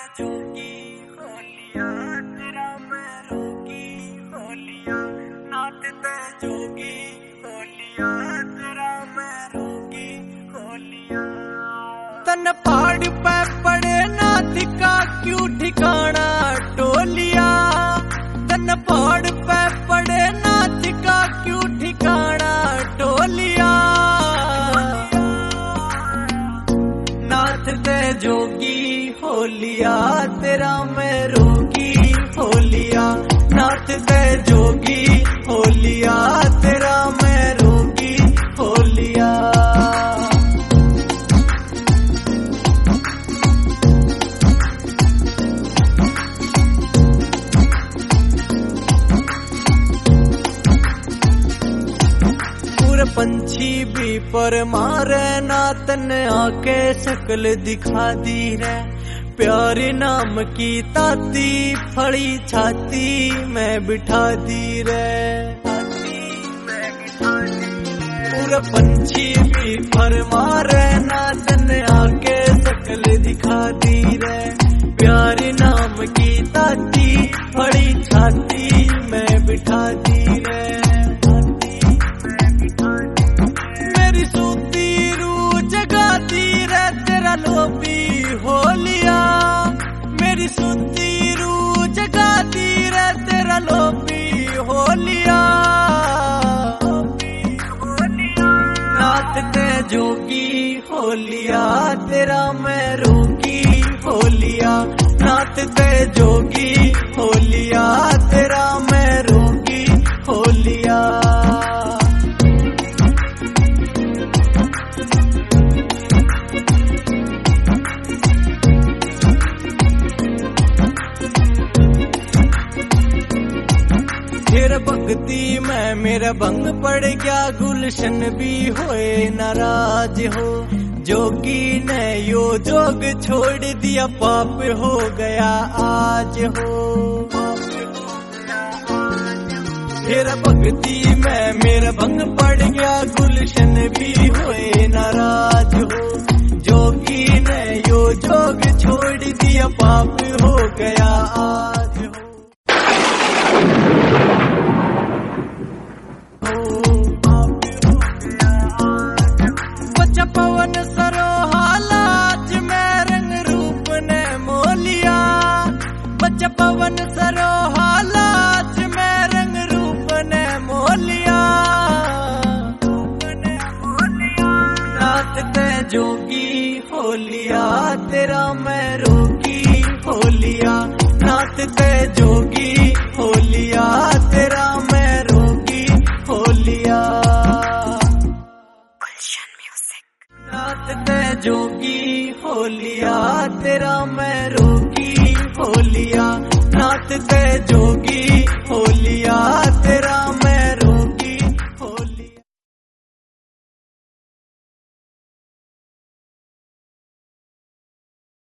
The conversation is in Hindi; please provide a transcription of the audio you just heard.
जोगी होलिया तेरा मैं रोगी होलिया नाचते जोगी होलिया तेरा मैं रोगी होलिया। तन पहाड़ पे पड़े नाथ का क्यों ठिकाना टोलिया, तन पहाड़ पे पड़े नाथ का क्यों ठिकाना टोलिया। नाथ ते जोगी होलिया तेरा मैं रोगी होलिया, नाथ ते जोगी होलिया तेरा मैं रोगी होलिया। पंछी भी पर मारे नातन आके शक्ल दिखा दी रे, प्यारे नाम की ताती फड़ी छाती में बिठा दी रे। पूरा पंछी भी पर मारे नातन आके शक्ल दिखा दी रे, प्यारे नाम की ताती फड़ी छाती में बिठा दी रे। लोबी होलिया मेरी सुनती रू जगाती रे तेरा लोबी होलिया। नाथ ते जोगी होलिया तेरा मैं रोगी होलिया, नाथ ते जोगी होलिया तेरा मैं रोगी होलिया। फिर भक्ति में मेरा भंग पड़ गया गुलशन भी होए नाराज हो, जोगी ने यो जोग छोड़ दिया पाप हो गया आज हो। फिर भक्ति में मेरा भंग पड़ गया गुलशन भी होए नाराज हो, जोगी ने यो जोग छोड़ दिया पाप हो गया आज हो। पवन सरोहालाज में रंग रूप ने मोलिया, बच्चा पवन सरोहालाज में रंग रूप ने मोलिया। नाथ ते जोगी होलिया तेरा मैं रोगी होलिया, नाथ ते जोगी होलिया तेरा मैं रोगी होलिया। नाथ ते जोगी होलिया तेरा मैं रोगी होलिया, नाथ ते जोगी होलिया